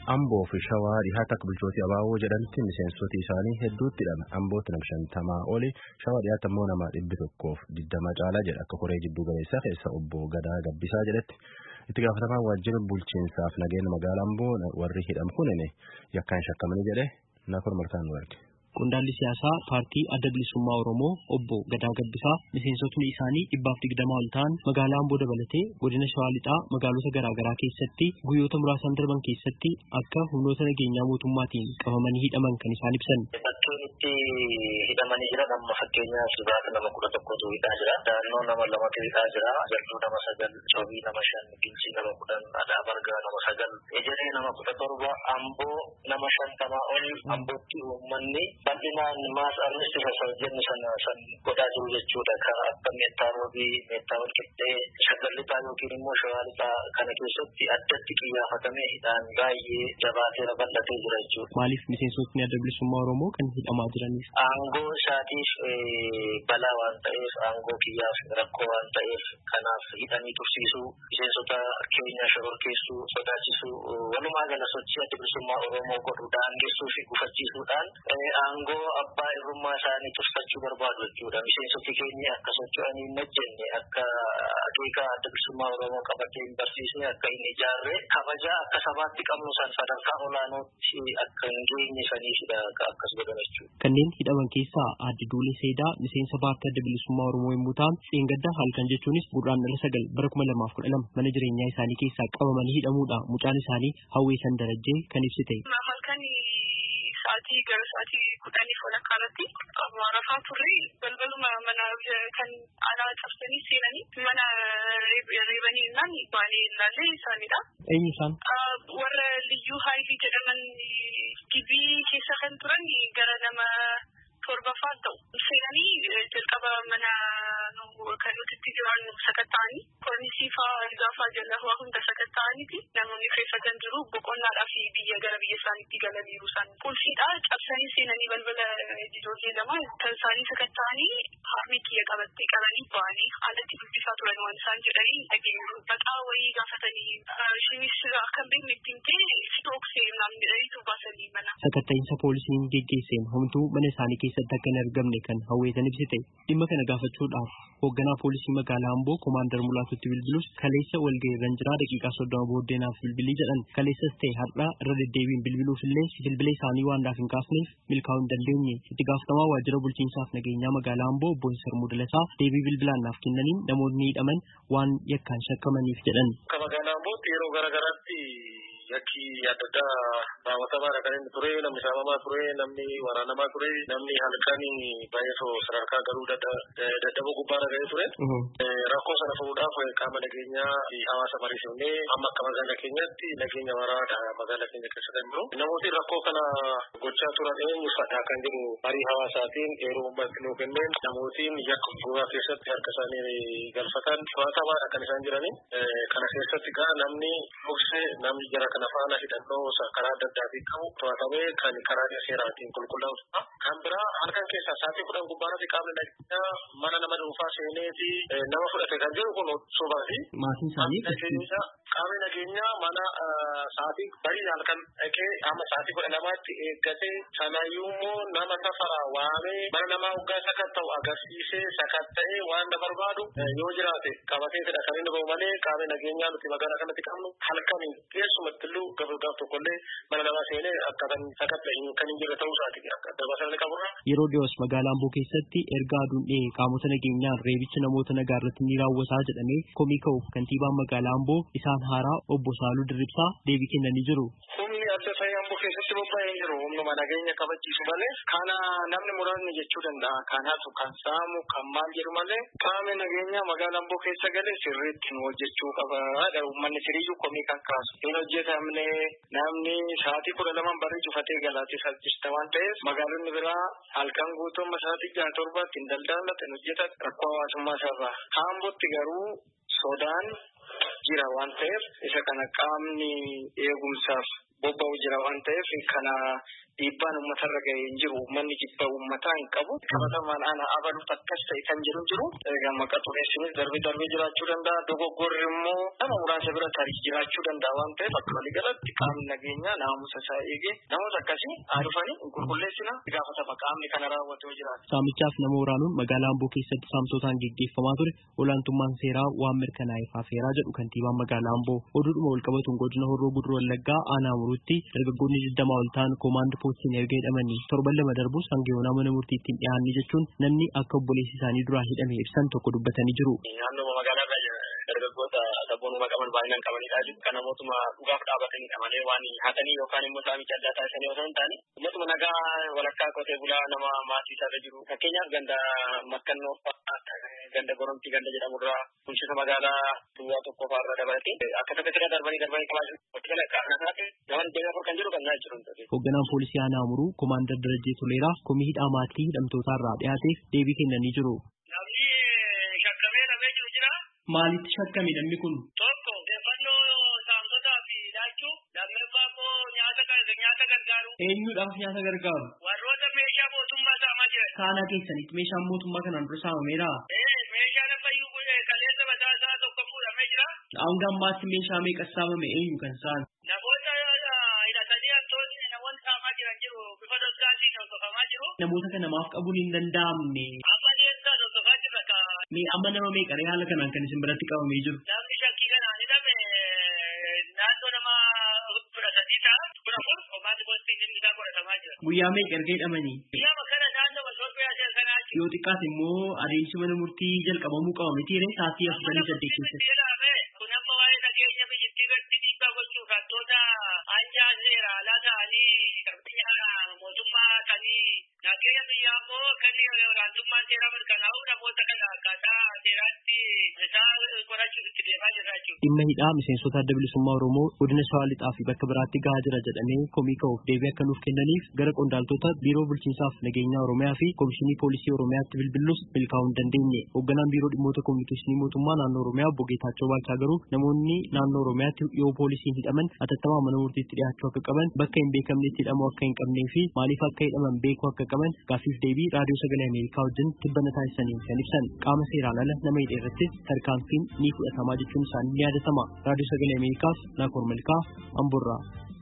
Amboo fi Shawaa dhihaata akka bulchootii abaaboo jedhanitti miseensota isaanii hedduutti hidhame. Ambootti nama 50 oli, Shawaa dhihaata immoo nama 120 caalaa jedha. Akka koree jidduu galeessaa keessa obbo Gadaa Gabbisaa jedhetti itti gaafatamaa waajjira bulchiinsaaf nageenya magaalaa Amboo warri hidhamu kunini yakkaan shakkamanii jedhe Naakoor Malkaan nu arge. Qondaalli siyaasaa paartii adda bilisummaa Oromoo obbo Gadaa Gabbisaa miseensotni isaanii 120 ol ta'an magaalaa Amboo dabalatee godina Shawaa Lixaa magaalota garaagaraa keessatti guyyoota muraasan darban keessatti akka humnoota nageenyaa mootummaatiin qabamanii hidhaman kan isaan ibsan. Bakkeetti hidhamanii jiran amma fakkeenyaaf Sibaata nama 11tu hidhaa jira. Daannoo nama 2tu hidhaa jira. Jaltuu nama 9, Coobii nama 5, Gincii nama 10, Adhaa Bargaa nama 9, Ejeree nama 17, Amboo nama 50 ol. Ambootti uummanni bal'inaan maas armisti jennu san godhaa jiru jechuudha. Kan akka meettaa roobii, meettaa walqixxee, Shaggar Lixaa yookiin immoo Shawaa Lixaa kana keessatti addatti xiyyeeffatamee hidhaan baay'ee jabaatee bal'atee jira jechuudha. Maaliif miseensotni adda bilisummaa Oromoo kan hidhamaa jiraniif? Aangoo isaatiif balaa waan ta'eef, aangoo kiyyaaf rakkoo waan ta'eef kanaaf hidhanii tursiisuu, miseensota keenya shororkeessuu, sodaachisuu, walumaa gala sochii adda bilisummaa Oromoo godhu daangessuu fi gufachiisuudhaan aangoo abbaa irrummaa isaanii tursachuu barbaadu jechuudha. Miseensoti keenya akka socho'anii hin hojjenne, akka akeekaa adda bilisummaa Oromoo qabatee hin barsiisne, akka hin ijaarre, kabajaa akka sabaatti qabnu san sadarkaa olaanootti akka hin geenye saniifidha akkas godhan jechuudha. Kanneen hidhaman keessaa Aadde Duulee Seedaa miseensa paartii adda bilisummaa Oromoo yommuu ta'an, dheengaddaa halkan jechuunis Guraandhala 9 bara 2012 mana jireenyaa isaanii keessaa qabamanii hidhamuudha mucaan isaanii Hawweessan Darajjee kan ibsite. Sa'aatii gara sa'aatii 10 walakkaarratti rafaa turre balbaluma mana kan alaa cabsanii seenanii mana reebanii innaan baanee ilaallee isaanidha. Eenyu isaan? Warra liyyuu haayilii jedhaman gibii keessa kan turan gara nama 7 ta'u. Seenanii jalqaba mana kan nuti itti jiran sakatta'anii kornisii fa'aa gaafaa jala waa hunda sakatta'aniiti namoonni keessa kan jiru boqonnaadhaa fi biyya gara biyya isaaniitti galaniiru isaan qulfiidhaa cabsanii seenanii balbala ijoollee lama kan isaanii sakatta'anii harmee kiyya qabattee qabanii ba'anii haalatti dubbisaa turan waan isaan jedhanii dhageenyu maqaa wayii gaafatanii shimis akkan beekne ittiin ta'e fitooksee namni jedhaniitu baasanii mana. Sakatta'iinsa poolisiin geggeesseen homtuu mana isaanii keessatti akka hin argamne kan Hawweessan ibsite dhimma kana gaafachuudhaaf hoogganaa poolisii magaalaa Amboo Koomaandar Mulaatutti bilbilus kaleessa walga'iirra jira daqiiqaa 30 booddeenaaf bilbilii jedhan kaleessas ta'e har'a irra deddeebiin bilbiluuf illee bilbila isaanii waan naaf hin kaasneef milkaa'uu hin dandeenye. Itti gaafatamaa waajjira bulchiinsaaf nageenyaa magaalaa Amboo obbo Sarmuu Dalasaa deebii bilbilaan naaf kennaniin namoonni hidhaman waan yakkaan shakkamaniif jedhan. Magaalaa Ambootti yeroo garaagaraatti yakki adda addaa raawwatamaa kan inni ture, namni saamamaa ture, namni waraanamaa ture, namni halkan baay'ee sadarkaa garuu dadhaboo gubbaarra ga'ee ture. Rakkoo sana fuudhaaf qaama nageenyaa fi hawaasa mariisifnee amma akka magaalaa keenyaatti nageenya waraanaa magaalaa keenya keessa kan jiru. Namooti rakkoo kana gochaa turan eenyuufadha kan jedhu marii hawaasaatiin yeroo uummatni nuu kenneen namootiin yakka guuraa keessatti harka isaanii galfatan to'atamaadha kan isaan jirani. Kana keessatti gaa namni dhoksee namni jara kana faana hidhannoo karaa adda addaatiin qabu to'atamee kan karaa seeraatiin qulqullaa'udha. Kan biraa halkan keessaa sa'aatii 10 gubbaarratti qaamni nageenyaa mana nama dhuunfaa seeneeti nama fudhate kan jiru kun sobaati. Maatiin isaanii qaamni nageenyaa mana sa'aatii barii halkan dhaqee amma sa'aatii 12tti eeggatee sanaayyuu immoo nama safara waamee mana namaa hoggaa sakatta'u agarsiisee sakatta'ee waan na barbaadu yoo jiraate qabatee fedha kan inni bahu malee qaamni nageenyaa nuti magaalaa kanatti qabnu halkanii keessumatti illee gaaf tokkollee mana namaa seenee akka kan sakatta'e kan hin jirre ta'uu isaati akka dabarsanii qaburra. Yeroo dhiyoos magaalaa Amboo keessatti erga aduun dhihee qaamota nageenyaan reebicha namoota nagaa irratti ni raawwataa jedhamee komii ka'uuf kantiibaan magaalaa Amboo isaan haaraa obbo Saaluu Dirribsaa deebii kennanii jiru. Humni adda ta'e Amboo keessatti bobba'ee jiru humnuma nageenya kabachiisu malee kana namni muraasni jechuu danda'a. Kanaatu kan saamu kan maal jedhu malee qaamni nageenyaa magaalaa Amboo keessa galee sirriitti hojjechuu qaba. Uummanni siriyyuu komii kan kaasu. Hin hojjetamne namni sa'aatii 12 barri cufatee galaatti salphista waan ta'eef magaalonni biraa halkan guutummaa sa'aatii 6-7 hin daldalatan hin hojjetan rakkoo hawaasummaa isaarraa. Ambootti garuu sodaan jira waan ta'eef isa kana qaamni eegumsaaf bobba'u jira waan ta'eef kana dhiibbaan uummatarra ga'ee hin jiru. Uummanni jibba uummataa hin qabu. Qabatamaan ana abaluuf akkas ta'e kan jiru. Maqaa xureessinis darbee jiraachuu danda'a. Dogoggorri immoo nama muraasa bira tarii jiraachuu danda'a waan ta'eef akka waliigalatti qaamni nageenyaa naamusa isaa eegee namoota akkasii dhufanii qulqulleessina gaafatama qaamni kana raawwatee jiraata. Saamichaaf nama waraanuun magaalaa Amboo keessatti saamtotaan gaggeeffamaa ture olaantummaan seeraa waan mirkanaa'eef hafeeraa jedhu kantiibaan magaalaa Amboo. Oduudhuma walqabatuun godina Horroo Guduruu Wallaggaa aanaa Muruutti dargaggoonni 20 ol ta'an koomaandii poostiin erga hidhamanii torban lama darbus hanga yoonaa mana murtiitti hin dhiyaanne jechuun namni akka obboleessi isaanii duraa hidhame ibsan tokko dubbatanii jiru. Naannoo magaalaa dargaggoota sabboonuma qaban baay'inaan qabanidha. Kan namootuma dhugaaf dhaabatanidha malee waan hatanii yookaan immoo saamicha addaa taasisanii osoo hin taane uummatuma nagaa walakkaa qotee bulaa nama maatii isaarra jiru. Fakkeenyaaf ganda makkannoo ganda goromtii ganda jedhamurraa bulchiinsa magaalaa duwwaa tokko fa'aarra dabalatee akka takkasirra darbanii qabaachuu bakki kana qaamna taate namoonni deemaa fur kan jiru kan naa jiru. Hoogganaan poolisii aanaa Amuruu Koomaandar Darajjee Toleeraa komii hidhaa maatii hidhamtootaarraa dhiyaateef deebii kennanii jiru. Namni shakkamee dhabee jiru jira. Maalitti shakkame namni kun? Tokko odeeffannoo saamtotaa fi laachuu lammaffaa immoo nyaata gargaaru. Eenyuudhaaf nyaata gargaaru? Warroota meeshaa mootummaa saamaa jiran. Kaanaa keessanitti meeshaan mootummaa kanaan dura saamameera? Meeshaan ammayyuu kaleessa mataa isaa tokko fuudhamee jira. Hanga ammaatti meeshaa meeqa saamame eenyu kan saan? Namoota hidhatanii hattoonni namoonni saamaa jiran jiru. Bifa doskaatiin hordofaa jiru. Namoota kana maaf qabuun hin danda'amne. Amma deemsaa hordofaa jirra. Amma nama meeqa haala kanaan kan isin biratti qabamee jiru? Namni shakkii kanaan hidhame naannoo nama 13 ta'a. 14 koomaandii poostiin inni isaa godhatamaa jira. Guyyaa meeqa erga hidhamanii? Guyyaa kana naannoo Masoofiyaa sanaa jiru. Yoo xiqqaate immoo adeemsi mana murtii jalqabamuu qaba miti ree sa'aatii 48 keessatti. Kun amma waa'ee nageenya biyyattii irratti dhiibbaa gochuuf hattoota anjaa seera alaa ta'anii mootummaa ta'anii nageenya biyyaa immoo akka olaantummaan seeraa mirkanaa'u namoota kana akkaataa seeraatti isaa qorachuuf itti deemaa jirra jechuudha. Dhimma hidhaa miseensota adda bilisummaa Oromoo godina Shawaa Lixaa fi bakka biraatti gahaa jira jedhamee komii ka'uuf deebii akka nuuf kennaniif gara qondaaltota biiroo bulchiinsaaf nageenyaa Oromiyaa fi komishinii poolisii Oromiyaatti bilbillus milkaa'uu hin dandeenye. Hoogganaan biiroo dhimmoota kominikeeshinii mootummaa naannoo Oromiyaa obbo Geetaachoo Baalchaa garuu namoonni naannoo Oromiyaatti yoo poolisiin hidhaman atattamaan mana murtiitti dhiyaachuu akka qaban bakka hin beekamnetti hidhamuu akka hin qabnee fi maaliif akka hidhaman beekuu akka qaban gaaffiif deebii raadiyoo sagalee Ameerikaa wajjin tibbana taasisaniin kan ibsan qaama seeraan ala nama hidhe irrattis tarkaanfiin ni fudhatamaa jechuun isaanii ni yaadatama. Raadiyoo sagalee Ameerikaaf Naakoor Malkaa Amboorraa.